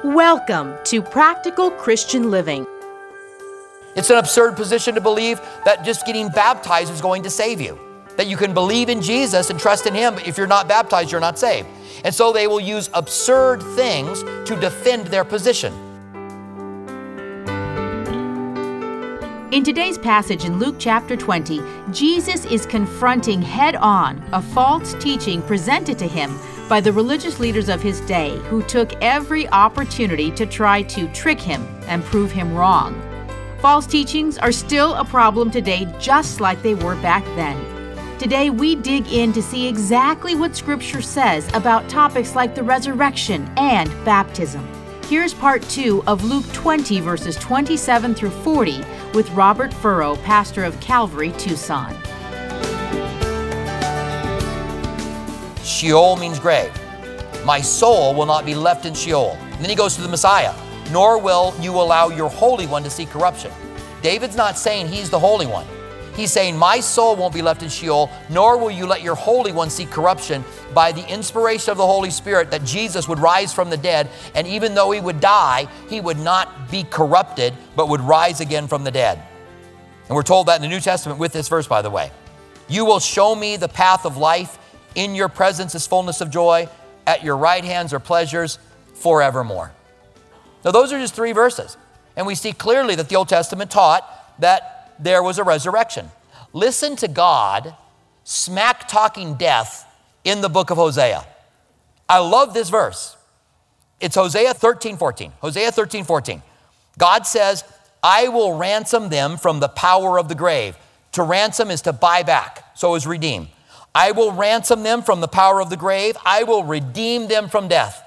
Welcome to Practical Christian Living. It's an absurd position to believe that just getting baptized is going to save you. That you can believe in Jesus and trust in Him, but if you're not baptized, you're not saved. And so they will use absurd things to defend their position. In today's passage in Luke chapter 20, Jesus is confronting head-on a false teaching presented to him by the religious leaders of his day who took every opportunity to try to trick him and prove him wrong. False teachings are still a problem today, just like they were back then. Today, we dig in to see exactly what Scripture says about topics like the resurrection and baptism. Here's part 2 of Luke 20, verses 27 through 40, with Robert Furrow, pastor of Calvary, Tucson. Sheol means grave. My soul will not be left in Sheol. And then he goes to the Messiah. Nor will you allow your Holy One to see corruption. David's not saying he's the Holy One. He's saying, my soul won't be left in Sheol, nor will you let your Holy One see corruption. By the inspiration of the Holy Spirit, that Jesus would rise from the dead, and even though he would die, he would not be corrupted, but would rise again from the dead. And we're told that in the New Testament with this verse, by the way. You will show me the path of life. In your presence is fullness of joy. At your right hands are pleasures forevermore. Now, those are just 3 verses. And we see clearly that the Old Testament taught that there was a resurrection. Listen to God smack-talking death in the book of Hosea. I love this verse. It's Hosea 13:14. Hosea 13:14. God says, I will ransom them from the power of the grave. To ransom is to buy back, so is redeem. I will ransom them from the power of the grave. I will redeem them from death.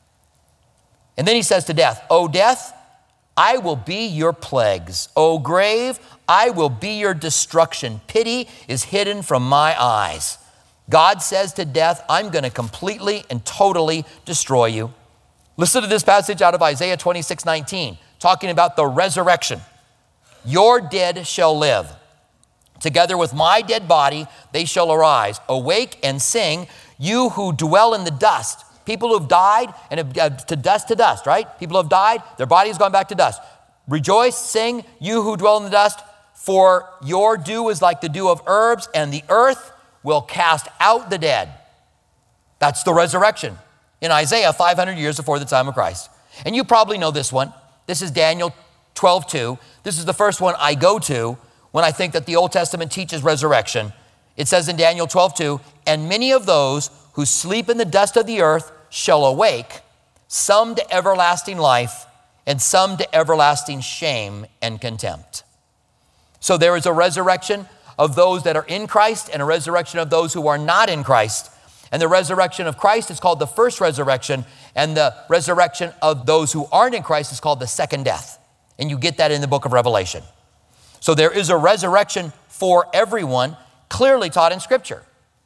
And then he says to death, O death, I will be your plagues. O grave, I will be your destruction. Pity is hidden from my eyes. God says to death, I'm going to completely and totally destroy you. Listen to this passage out of Isaiah 26:19, talking about the resurrection. Your dead shall live. Together with my dead body, they shall arise. Awake and sing, you who dwell in the dust. People who have died and have to dust, right? People who have died, their body has gone back to dust. Rejoice, sing, you who dwell in the dust, for your dew is like the dew of herbs, and the earth will cast out the dead. That's the resurrection in Isaiah 500 years before the time of Christ. And you probably know this one. This is Daniel 12:2. This is the first one I go to when I think that the Old Testament teaches resurrection. It says in Daniel 12:2, and many of those who sleep in the dust of the earth shall awake, some to everlasting life, and some to everlasting shame and contempt. So there is a resurrection of those that are in Christ and a resurrection of those who are not in Christ. And the resurrection of Christ is called the first resurrection, and the resurrection of those who aren't in Christ is called the second death. And you get that in the book of Revelation. So there is a resurrection for everyone, clearly taught in Scripture.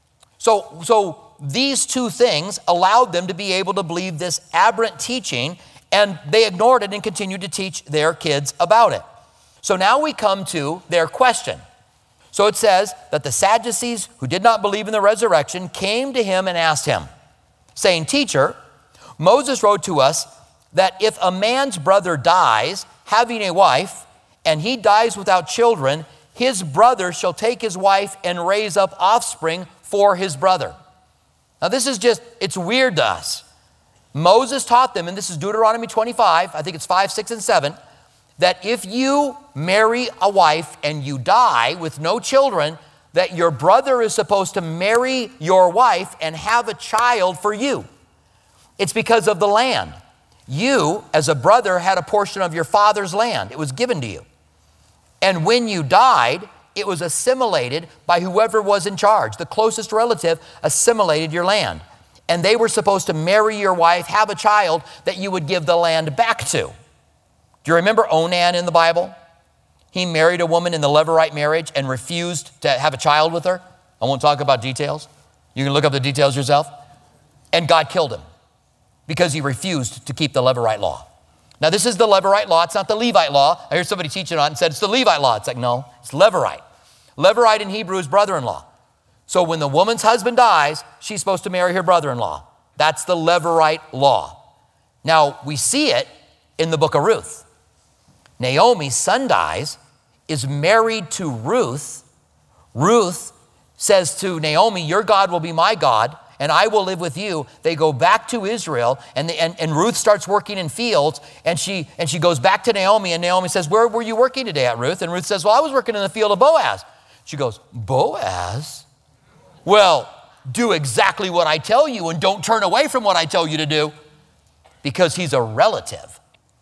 So these 2 things allowed them to be able to believe this aberrant teaching, and they ignored it and continued to teach their kids about it. So now we come to their question. So it says that the Sadducees, who did not believe in the resurrection, came to him and asked him, saying, Teacher, Moses wrote to us that if a man's brother dies, having a wife, and he dies without children, his brother shall take his wife and raise up offspring for his brother. Now this is it's weird to us. Moses taught them, and this is Deuteronomy 25, I think it's 5, 6, and 7, that if you marry a wife and you die with no children, that your brother is supposed to marry your wife and have a child for you. It's because of the land. You, as a brother, had a portion of your father's land. It was given to you. And when you died, it was assimilated by whoever was in charge. The closest relative assimilated your land. And they were supposed to marry your wife, have a child that you would give the land back to. Do you remember Onan in the Bible? He married a woman in the Levirate marriage and refused to have a child with her. I won't talk about details. You can look up the details yourself. And God killed him because he refused to keep the Levirate law. Now, this is the Levirate law. It's not the Levite law. I heard somebody teaching on it and said it's the Levite law. It's like, no, it's Levirate. Levirate in Hebrew is brother-in-law. So when the woman's husband dies, she's supposed to marry her brother-in-law. That's the Levirate law. Now, we see it in the book of Ruth. Naomi's son dies, is married to Ruth. Ruth says to Naomi, your God will be my God, and I will live with you. They go back to Israel, and Ruth starts working in fields, and she goes back to Naomi, and Naomi says, where were you working today at, Ruth? And Ruth says, well, I was working in the field of Boaz. She goes, Boaz? Well, do exactly what I tell you, and don't turn away from what I tell you to do, because he's a relative.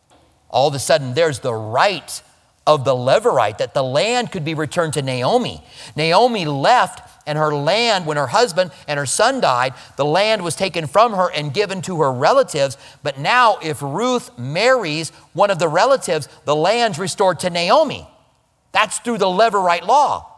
All of a sudden, there's the right of the Levirate, that the land could be returned to Naomi. Naomi left, and her land, when her husband and her son died, the land was taken from her and given to her relatives. But now, if Ruth marries one of the relatives, the land's restored to Naomi. That's through the Levirate law.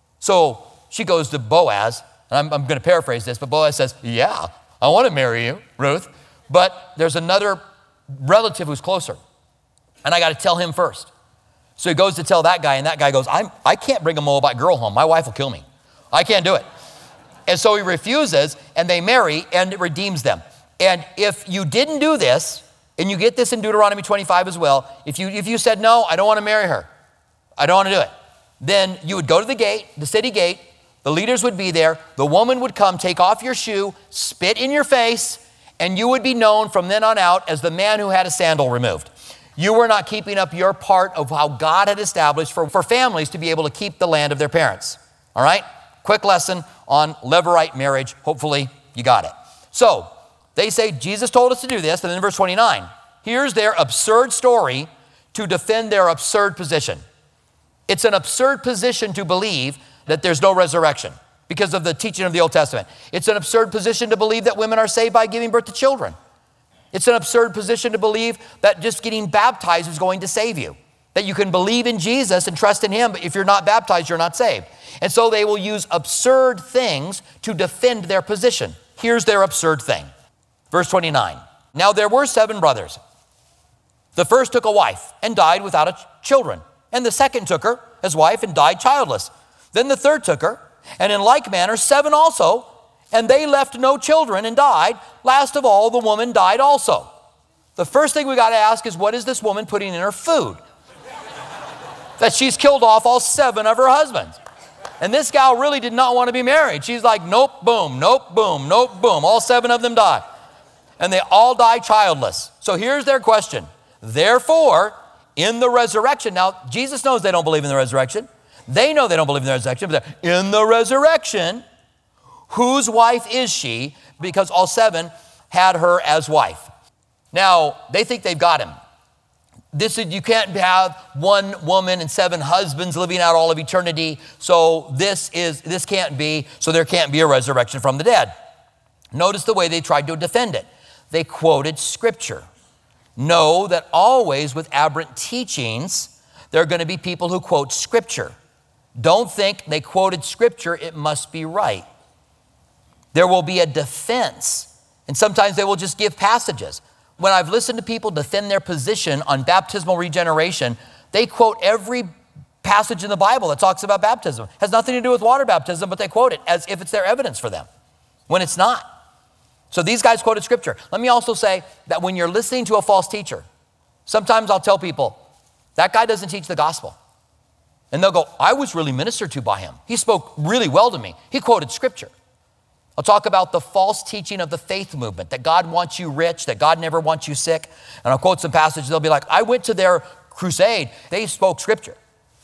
So she goes to Boaz, and I'm going to paraphrase this, but Boaz says, yeah, I want to marry you, Ruth, but there's another relative who's closer, and I got to tell him first. So he goes to tell that guy, and that guy goes, I can't bring a Moabite girl home. My wife will kill me. I can't do it. And so he refuses, and they marry, and it redeems them. And if you didn't do this, and you get this in Deuteronomy 25 as well, if you said, no, I don't want to marry her, I don't want to do it, then you would go to the gate, the city gate, the leaders would be there, the woman would come, take off your shoe, spit in your face, and you would be known from then on out as the man who had a sandal removed. You were not keeping up your part of how God had established for families to be able to keep the land of their parents. All right? Quick lesson on Levirate marriage. Hopefully you got it. So they say Jesus told us to do this. And then in verse 29, here's their absurd story to defend their absurd position. It's an absurd position to believe that there's no resurrection because of the teaching of the Old Testament. It's an absurd position to believe that women are saved by giving birth to children. It's an absurd position to believe that just getting baptized is going to save you. That you can believe in Jesus and trust in him, but if you're not baptized, you're not saved. And so they will use absurd things to defend their position. Here's their absurd thing. Verse 29. Now there were 7 brothers. The first took a wife and died without children. And the second took her as wife and died childless. Then the third took her, and in like manner 7 also, and they left no children and died. Last of all, the woman died also. The first thing we got to ask is, what is this woman putting in her food? That she's killed off all 7 of her husbands. And this gal really did not want to be married. She's like, nope, boom, nope, boom, nope, boom. All 7 of them die. And they all die childless. So here's their question. Therefore, in the resurrection, now Jesus knows they don't believe in the resurrection. They know they don't believe in the resurrection, but in the resurrection, whose wife is she? Because all 7 had her as wife. Now, they think they've got him. You can't have one woman and 7 husbands living out all of eternity. So this can't be, so there can't be a resurrection from the dead. Notice the way they tried to defend it. They quoted scripture. Know that always with aberrant teachings, there are going to be people who quote scripture. Don't think they quoted scripture, it must be right. There will be a defense, and sometimes they will just give passages. When I've listened to people defend their position on baptismal regeneration, they quote every passage in the Bible that talks about baptism. It has nothing to do with water baptism, but they quote it as if it's their evidence for them, when it's not. So these guys quoted scripture. Let me also say that when you're listening to a false teacher, sometimes I'll tell people, that guy doesn't teach the gospel. And they'll go, I was really ministered to by him. He spoke really well to me. He quoted scripture. I'll talk about the false teaching of the faith movement, that God wants you rich, that God never wants you sick. And I'll quote some passages. They'll be like, I went to their crusade. They spoke scripture.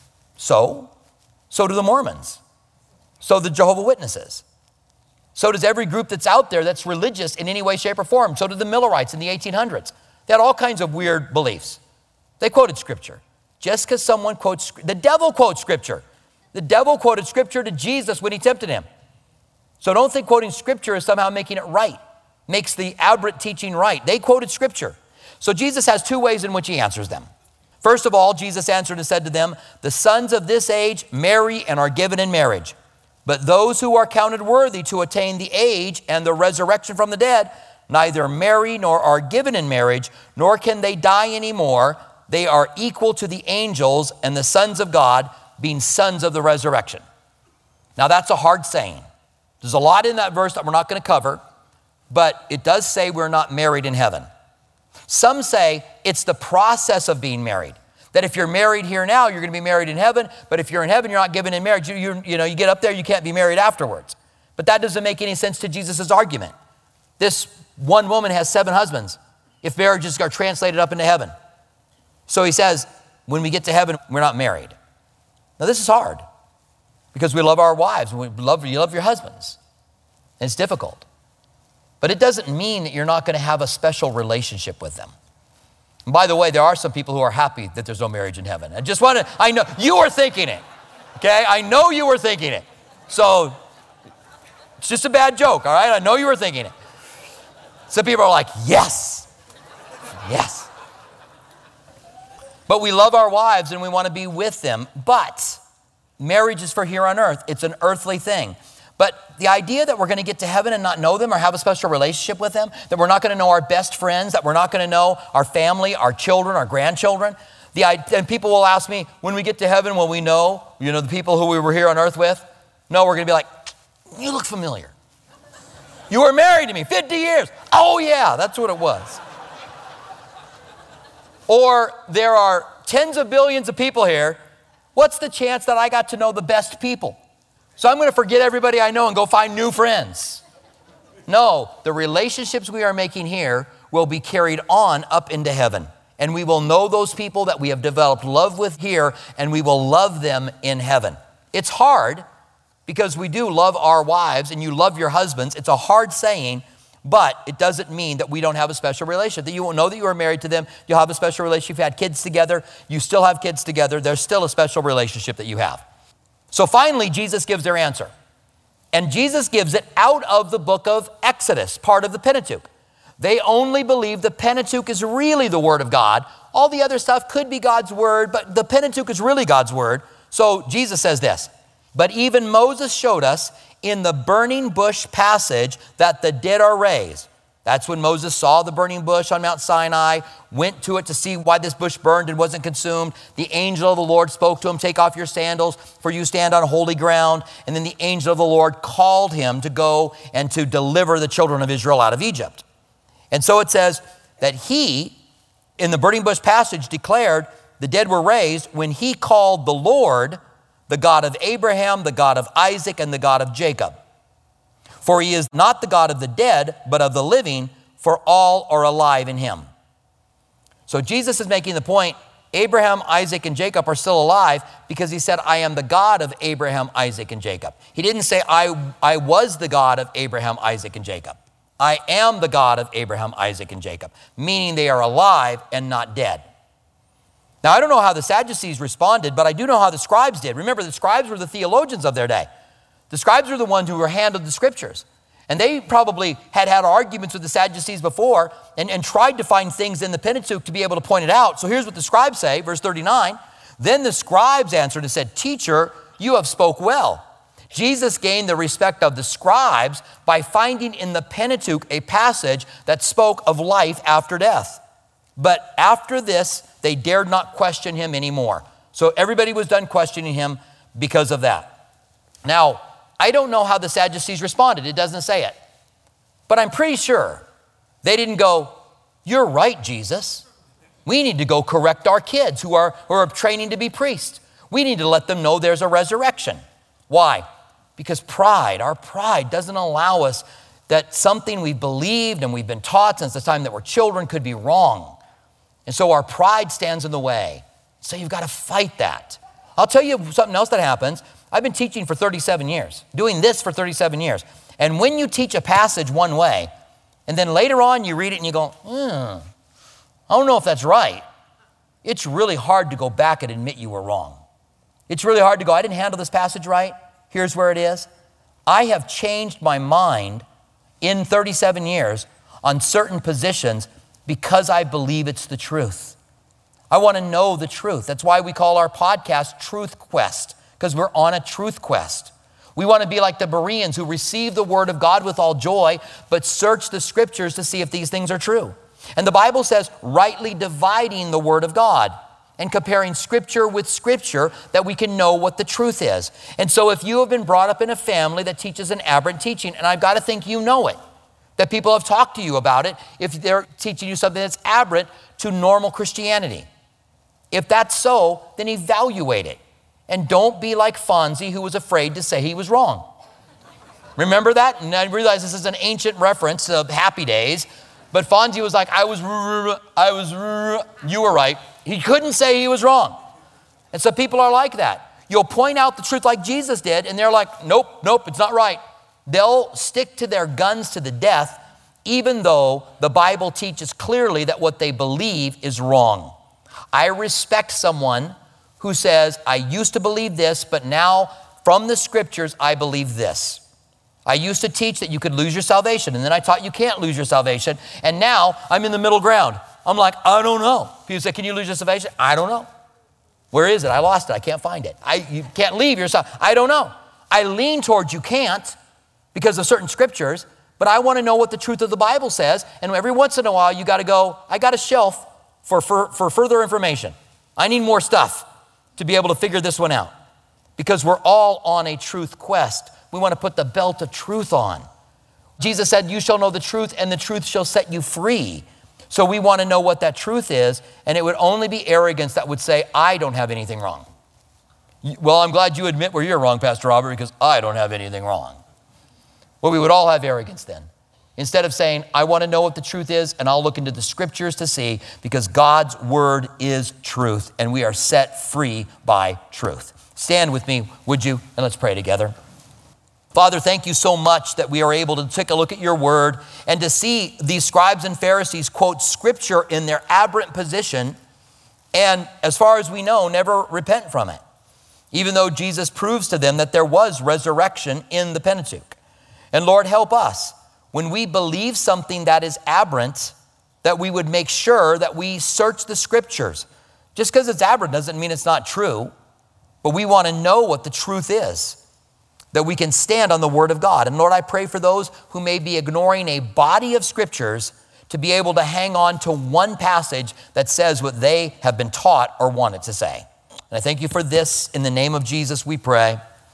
So do the Mormons. So do the Jehovah's Witnesses. So does every group that's out there that's religious in any way, shape, or form. So did the Millerites in the 1800s. They had all kinds of weird beliefs. They quoted scripture. Just because someone quotes, the devil quotes scripture. The devil quoted scripture to Jesus when he tempted him. So don't think quoting scripture is somehow making it right, makes the aberrant teaching right. They quoted scripture. So Jesus has 2 ways in which he answers them. First of all, Jesus answered and said to them, the sons of this age marry and are given in marriage. But those who are counted worthy to attain the age and the resurrection from the dead, neither marry nor are given in marriage, nor can they die anymore. They are equal to the angels and the sons of God, being sons of the resurrection. Now that's a hard saying. There's a lot in that verse that we're not going to cover, but it does say we're not married in heaven. Some say it's the process of being married. That if you're married here now, you're going to be married in heaven. But if you're in heaven, you're not given in marriage. You get up there, you can't be married afterwards. But that doesn't make any sense to Jesus' argument. This one woman has 7 husbands if marriages are translated up into heaven. So he says, when we get to heaven, we're not married. Now this is hard because we love our wives and you love your husbands. And it's difficult. But it doesn't mean that you're not going to have a special relationship with them. And by the way, there are some people who are happy that there's no marriage in heaven. I know you were thinking it, okay? I know you were thinking it. So it's just a bad joke, all right? I know you were thinking it. Some people are like, yes, yes. But we love our wives and we want to be with them. But marriage is for here on earth. It's an earthly thing. But the idea that we're going to get to heaven and not know them or have a special relationship with them, that we're not going to know our best friends, that we're not going to know our family, our children, our grandchildren. And people will ask me, when we get to heaven, will we know, the people who we were here on earth with? No, we're going to be like, you look familiar. You were married to me 50 years. Oh yeah, that's what it was. Or there are tens of billions of people here. What's the chance that I got to know the best people? So I'm going to forget everybody I know and go find new friends. No, the relationships we are making here will be carried on up into heaven. And we will know those people that we have developed love with here, and we will love them in heaven. It's hard because we do love our wives and you love your husbands. It's a hard saying, but it doesn't mean that we don't have a special relationship, that you won't know that you are married to them. You'll have a special relationship. You've had kids together. You still have kids together. There's still a special relationship that you have. So finally, Jesus gives their answer. And Jesus gives it out of the book of Exodus, part of the Pentateuch. They only believe the Pentateuch is really the word of God. All the other stuff could be God's word, but the Pentateuch is really God's word. So Jesus says this, but even Moses showed us in the burning bush passage that the dead are raised. That's when Moses saw the burning bush on Mount Sinai, went to it to see why this bush burned and wasn't consumed. The angel of the Lord spoke to him, take off your sandals, for you stand on holy ground. And then the angel of the Lord called him to go and to deliver the children of Israel out of Egypt. And so it says that he, in the burning bush passage, declared the dead were raised when he called the Lord the God of Abraham, the God of Isaac, and the God of Jacob. For he is not the God of the dead, but of the living, for all are alive in him. So Jesus is making the point, Abraham, Isaac, and Jacob are still alive because he said, I am the God of Abraham, Isaac, and Jacob. He didn't say, I was the God of Abraham, Isaac, and Jacob. I am the God of Abraham, Isaac, and Jacob, meaning they are alive and not dead. Now, I don't know how the Sadducees responded, but I do know how the scribes did. Remember, the scribes were the theologians of their day. The scribes were the ones who handled the scriptures. And they probably had arguments with the Sadducees before and tried to find things in the Pentateuch to be able to point it out. So here's what the scribes say, verse 39. Then the scribes answered and said, Teacher, you have spoke well. Jesus gained the respect of the scribes by finding in the Pentateuch a passage that spoke of life after death. But after this, they dared not question him anymore. So everybody was done questioning him because of that. Now, I don't know how the Sadducees responded. It doesn't say it. But I'm pretty sure they didn't go, you're right, Jesus. We need to go correct our kids who are training to be priests. We need to let them know there's a resurrection. Why? Because our pride doesn't allow us that something we've believed and we've been taught since the time that we're children could be wrong. And so our pride stands in the way. So you've got to fight that. I'll tell you something else that happens. I've been teaching for 37 years, doing this for 37 years. And when you teach a passage one way, and then later on you read it and you go, I don't know if that's right. It's really hard to go back and admit you were wrong. It's really hard to go, I didn't handle this passage right. Here's where it is. I have changed my mind in 37 years on certain positions because I believe it's the truth. I want to know the truth. That's why we call our podcast Truth Quest, because we're on a truth quest. We want to be like the Bereans who receive the word of God with all joy, but search the scriptures to see if these things are true. And the Bible says, rightly dividing the word of God and comparing scripture with scripture that we can know what the truth is. And so if you have been brought up in a family that teaches an aberrant teaching, and I've got to think you know it, that people have talked to you about it if they're teaching you something that's aberrant to normal Christianity. If that's so, then evaluate it. And don't be like Fonzie, who was afraid to say he was wrong. Remember that? And I realize this is an ancient reference of Happy Days, but Fonzie was like, you were right. He couldn't say he was wrong. And so people are like that. You'll point out the truth like Jesus did, and they're like, nope, it's not right. They'll stick to their guns to the death, even though the Bible teaches clearly that what they believe is wrong. I respect someone who says, I used to believe this, but now from the scriptures, I believe this. I used to teach that you could lose your salvation, and then I taught you can't lose your salvation, and now I'm in the middle ground. I'm like, I don't know. People say, can you lose your salvation? I don't know. Where is it? I lost it. I can't find it. You can't leave yourself. I don't know. I lean towards you can't because of certain scriptures, but I want to know what the truth of the Bible says, and every once in a while, you got to go, I got a shelf for further information. I need more stuff to be able to figure this one out because we're all on a truth quest. We want to put the belt of truth on. Jesus said, you shall know the truth and the truth shall set you free. So we want to know what that truth is, and it would only be arrogance that would say, I don't have anything wrong. Well, I'm glad you admit where you're wrong, Pastor Robert, because I don't have anything wrong. Well, we would all have arrogance then. Instead of saying, I want to know what the truth is, and I'll look into the scriptures to see, because God's word is truth, and we are set free by truth. Stand with me, would you? And let's pray together. Father, thank you so much that we are able to take a look at your word and to see these scribes and Pharisees quote scripture in their aberrant position and, as far as we know, never repent from it, even though Jesus proves to them that there was resurrection in the Pentateuch. And Lord, help us when we believe something that is aberrant, that we would make sure that we search the scriptures. Just because it's aberrant doesn't mean it's not true, but we want to know what the truth is, that we can stand on the word of God. And Lord, I pray for those who may be ignoring a body of scriptures to be able to hang on to one passage that says what they have been taught or wanted to say. And I thank you for this. In the name of Jesus, we pray.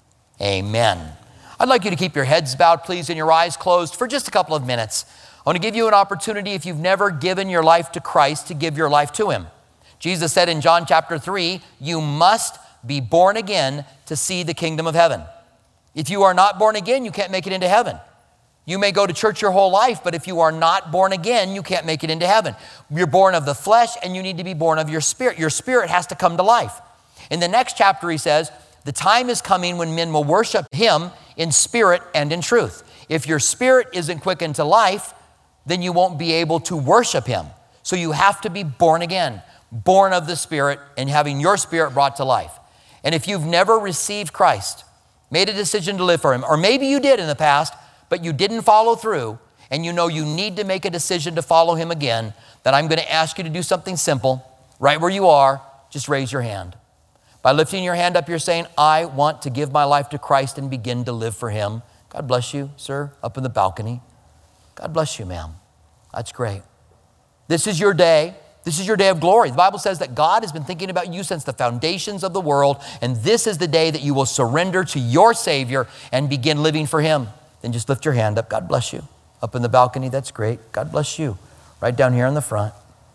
Amen. I'd like you to keep your heads bowed, please, and your eyes closed for just a couple of minutes. I want to give you an opportunity, if you've never given your life to Christ, to give your life to him. Jesus said in John chapter 3, you must be born again to see the kingdom of heaven. If you are not born again, you can't make it into heaven. You may go to church your whole life, but if you are not born again, you can't make it into heaven. You're born of the flesh, and you need to be born of your spirit. Your spirit has to come to life. In the next chapter, he says, the time is coming when men will worship him in spirit and in truth. If your spirit isn't quickened to life, then you won't be able to worship him. So you have to be born again, born of the Spirit and having your spirit brought to life. And if you've never received Christ, made a decision to live for him, or maybe you did in the past, but you didn't follow through, and you know you need to make a decision to follow him again, then I'm going to ask you to do something simple. Right where you are, just raise your hand. By lifting your hand up, you're saying, I want to give my life to Christ and begin to live for him. God bless you, sir, up in the balcony. God bless you, ma'am. That's great. This is your day. This is your day of glory. The Bible says that God has been thinking about you since the foundations of the world, and this is the day that you will surrender to your Savior and begin living for him. Then just lift your hand up. God bless you. Up in the balcony, that's great. God bless you. Right down here in the front.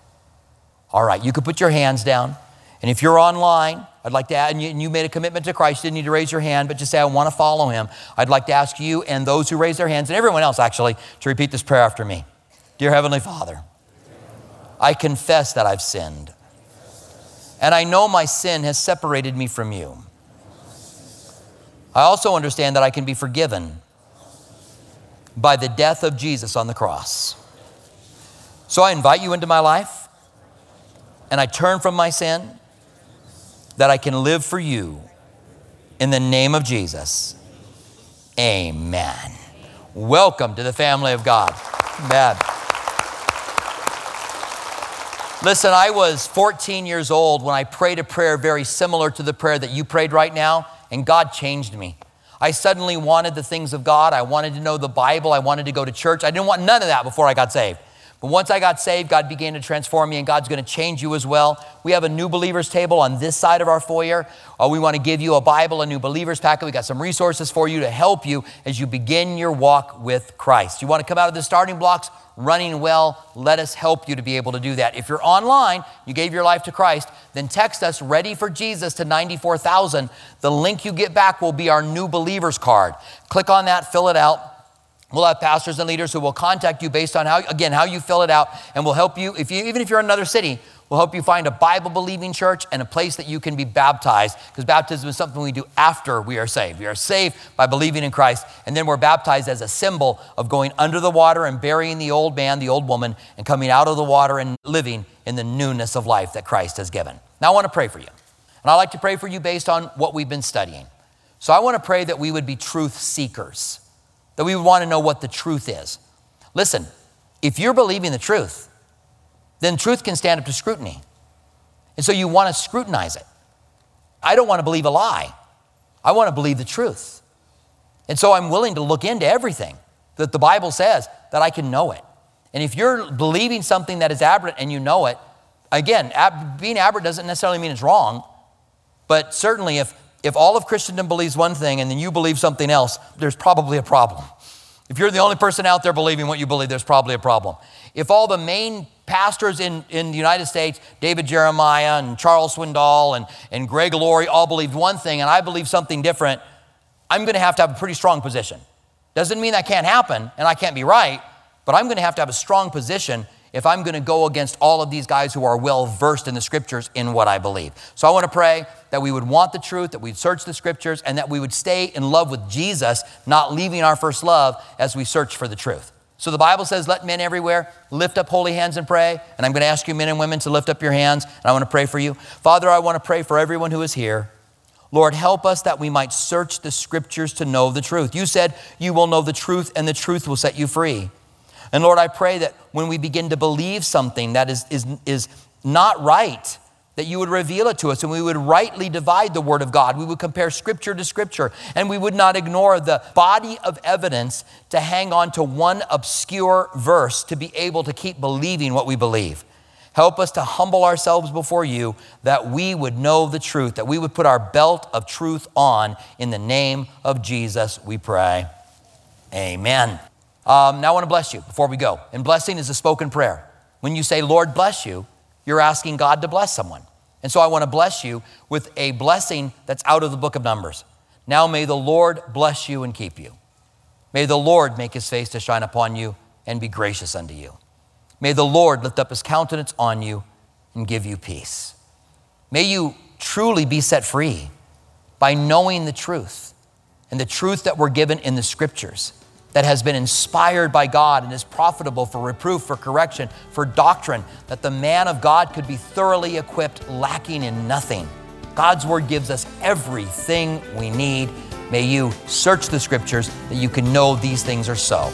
All right, you can put your hands down. And if you're online, I'd like to add, and you made a commitment to Christ, you didn't need to raise your hand, but just say, I want to follow him. I'd like to ask you and those who raise their hands, and everyone else actually, to repeat this prayer after me. Dear Heavenly Father, I confess that I've sinned, and I know my sin has separated me from you. I also understand that I can be forgiven by the death of Jesus on the cross. So I invite you into my life, and I turn from my sin, that I can live for you. In the name of Jesus, amen. Welcome to the family of God. Amen. Listen, I was 14 years old when I prayed a prayer very similar to the prayer that you prayed right now, and God changed me. I suddenly wanted the things of God. I wanted to know the Bible. I wanted to go to church. I didn't want none of that before I got saved. But once I got saved, God began to transform me, and God's going to change you as well. We have a new believers table on this side of our foyer. We want to give you a Bible, a new believers packet. We got some resources for you to help you as you begin your walk with Christ. You want to come out of the starting blocks running well, let us help you to be able to do that. If you're online, you gave your life to Christ, then text us Ready for Jesus to 94,000. The link you get back will be our new believers card. Click on that, fill it out. We'll have pastors and leaders who will contact you based on how you fill it out, and we'll help you. Even if you're in another city, we'll help you find a Bible-believing church and a place that you can be baptized, because baptism is something we do after we are saved. We are saved by believing in Christ, and then we're baptized as a symbol of going under the water and burying the old man, the old woman, and coming out of the water and living in the newness of life that Christ has given. Now I want to pray for you, and I like to pray for you based on what we've been studying. So I want to pray that we would be truth seekers, that we would want to know what the truth is. Listen, if you're believing the truth, then truth can stand up to scrutiny. And so you want to scrutinize it. I don't want to believe a lie. I want to believe the truth. And so I'm willing to look into everything that the Bible says, that I can know it. And if you're believing something that is aberrant and you know it, again, being aberrant doesn't necessarily mean it's wrong, but certainly if all of Christendom believes one thing and then you believe something else, there's probably a problem. If you're the only person out there believing what you believe, there's probably a problem. If all the main pastors in the United States, David Jeremiah and Charles Swindoll and Greg Laurie, all believed one thing and I believe something different, I'm going to have a pretty strong position. Doesn't mean that can't happen and I can't be right, but I'm going to have a strong position if I'm going to go against all of these guys who are well versed in the scriptures in what I believe. So I want to pray that we would want the truth, that we'd search the scriptures, and that we would stay in love with Jesus, not leaving our first love as we search for the truth. So the Bible says, let men everywhere lift up holy hands and pray. And I'm going to ask you men and women to lift up your hands, and I want to pray for you. Father, I want to pray for everyone who is here. Lord, help us that we might search the scriptures to know the truth. You said you will know the truth, and the truth will set you free. And Lord, I pray that when we begin to believe something that is not right, that you would reveal it to us and we would rightly divide the word of God. We would compare scripture to scripture, and we would not ignore the body of evidence to hang on to one obscure verse to be able to keep believing what we believe. Help us to humble ourselves before you, that we would know the truth, that we would put our belt of truth on. In the name of Jesus, we pray. Amen. Now I want to bless you before we go. And blessing is a spoken prayer. When you say, Lord, bless you, you're asking God to bless someone. And so I want to bless you with a blessing that's out of the book of Numbers. Now may the Lord bless you and keep you. May the Lord make his face to shine upon you and be gracious unto you. May the Lord lift up his countenance on you and give you peace. May you truly be set free by knowing the truth, and the truth that we're given in the scriptures, that has been inspired by God and is profitable for reproof, for correction, for doctrine, that the man of God could be thoroughly equipped, lacking in nothing. God's word gives us everything we need. May you search the scriptures that you can know these things are so.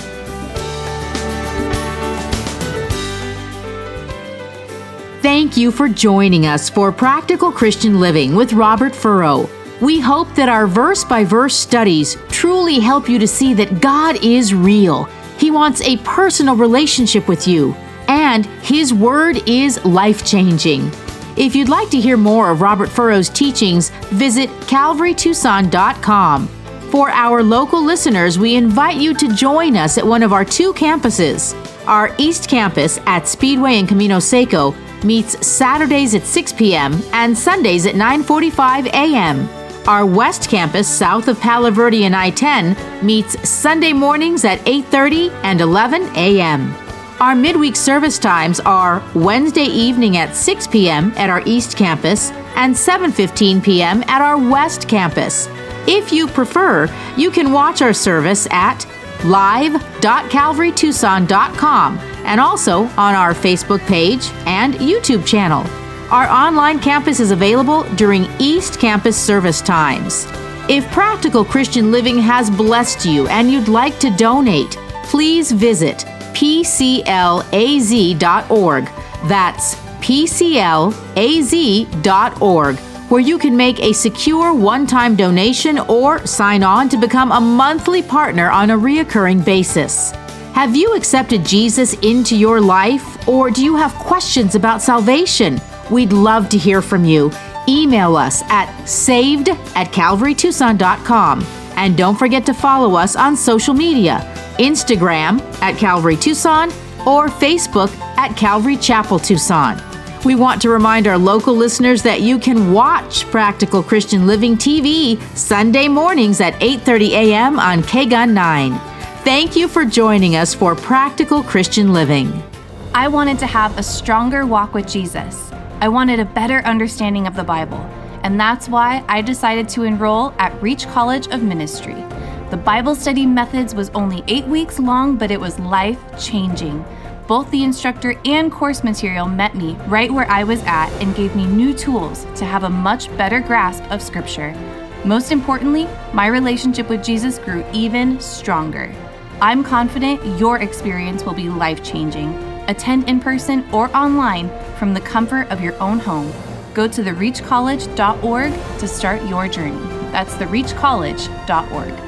Thank you for joining us for Practical Christian Living with Robert Furrow. We hope that our verse-by-verse studies truly help you to see that God is real. He wants a personal relationship with you, and His Word is life-changing. If you'd like to hear more of Robert Furrow's teachings, visit CalvaryTucson.com. For our local listeners, we invite you to join us at one of our two campuses. Our East Campus at Speedway and Camino Seco meets Saturdays at 6 p.m. and Sundays at 9:45 a.m. Our West Campus, south of Palo Verde and I-10, meets Sunday mornings at 8:30 and 11 a.m. Our midweek service times are Wednesday evening at 6 p.m. at our East Campus and 7:15 p.m. at our West Campus. If you prefer, you can watch our service at live.calvarytucson.com and also on our Facebook page and YouTube channel. Our online campus is available during East Campus service times. If Practical Christian Living has blessed you and you'd like to donate, please visit pclaz.org. That's pclaz.org, where you can make a secure one-time donation or sign on to become a monthly partner on a reoccurring basis. Have you accepted Jesus into your life, or do you have questions about salvation? We'd love to hear from you. Email us at saved@calvarytucson.com. And don't forget to follow us on social media, Instagram at Calvary Tucson or Facebook at Calvary Chapel Tucson. We want to remind our local listeners that you can watch Practical Christian Living TV Sunday mornings at 8:30 a.m. on KGUN 9. Thank you for joining us for Practical Christian Living. I wanted to have a stronger walk with Jesus. I wanted a better understanding of the Bible, and that's why I decided to enroll at Reach College of Ministry. The Bible study methods was only 8 weeks long, but it was life-changing. Both the instructor and course material met me right where I was at and gave me new tools to have a much better grasp of Scripture. Most importantly, my relationship with Jesus grew even stronger. I'm confident your experience will be life-changing. Attend in person or online from the comfort of your own home. Go to therereachcollege.org to start your journey. That's thereachcollege.org.